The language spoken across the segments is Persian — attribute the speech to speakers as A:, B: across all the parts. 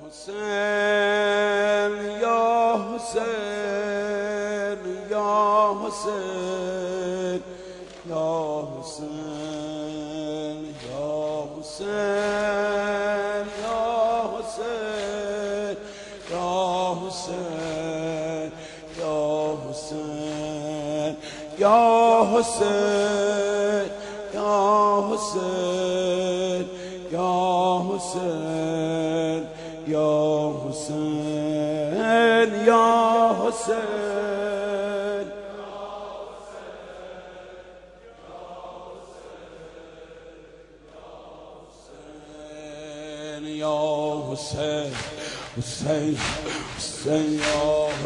A: حسین یا حسین یا حسین یا حسین یا حسین یا حسین یا حسین یا حسین یا حسین یا حسین یا حسین یا حسین یا حسین یا حسین حسین حسین یا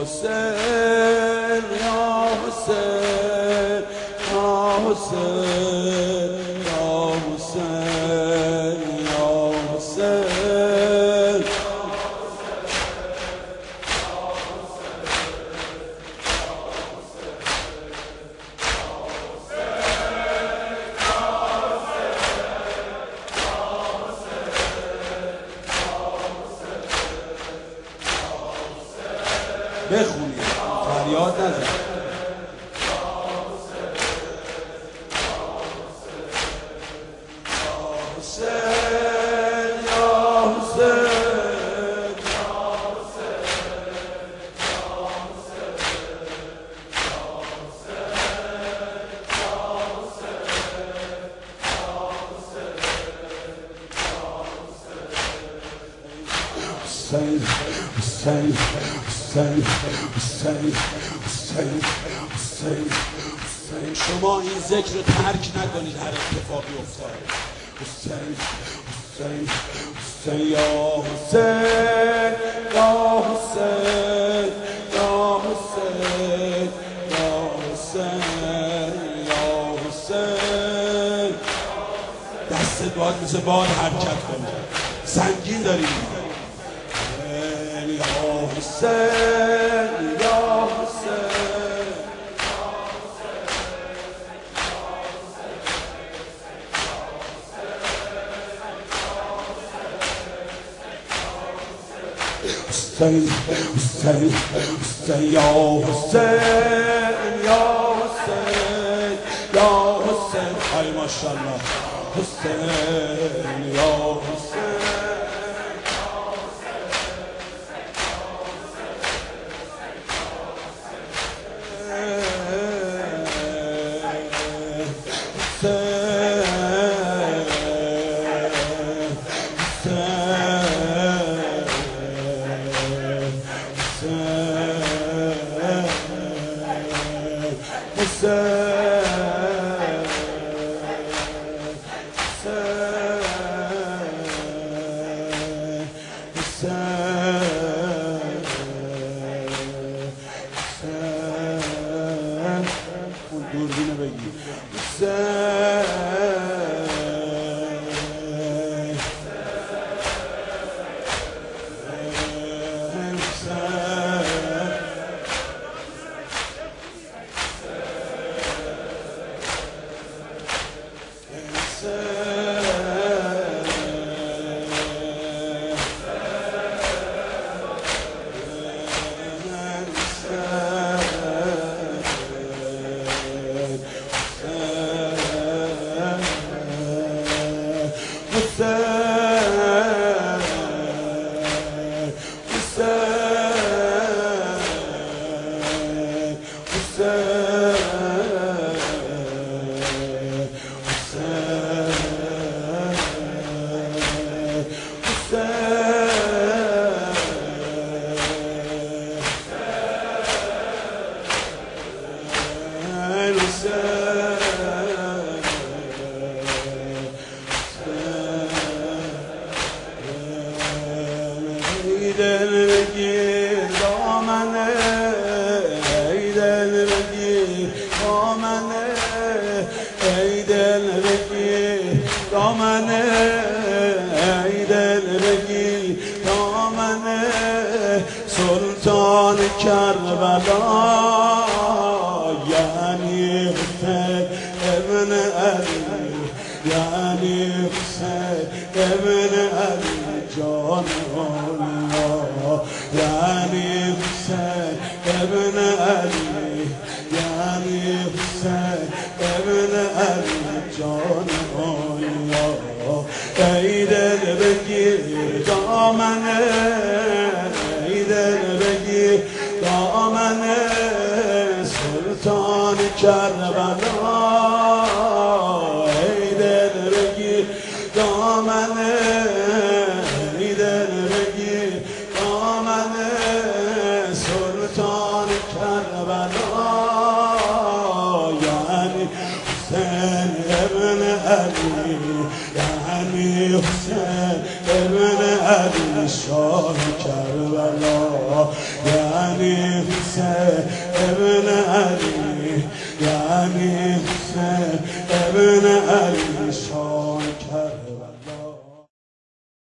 A: حسین یا حسین یا حسین یا حسین یا حسین بخونید فریاد نزن حسین حسین حسین حسین حسین حسین حسین شما این ذکر رو ترک نکنید هر اتفاقی افتاد حسین حسین حسین یا حسین یا حسین یا حسین یا حسین یا حسین دستت باید مثل باد حرکت کنه سنگین داریم یا حسین یا حسین حسین حسین حسین یا حسین یا حسین یا حسین ای ماشاءالله حسین یا حسین دوربینو بگی دل بگیر دامنه ای دل بگیر دامنه ای دل بگیر دامنه ای دل بگیر دامنه سلطان کربلا یعنی حسین ابن علی یعنی حسین ابن علی جان حسین ابن علی یعنی حسین ابن علی جان آیا ای دل بگیر دامنه ای دل بگیر دامنه سلطان کربلا ای دل بگیر دامنه ای دل بگیر دامنه سلطان کربلا یعنی حسین ابن علی یعنی حسین ابن علی شاه کربلا یعنی حسین ابن علی یعنی حسین ابن علی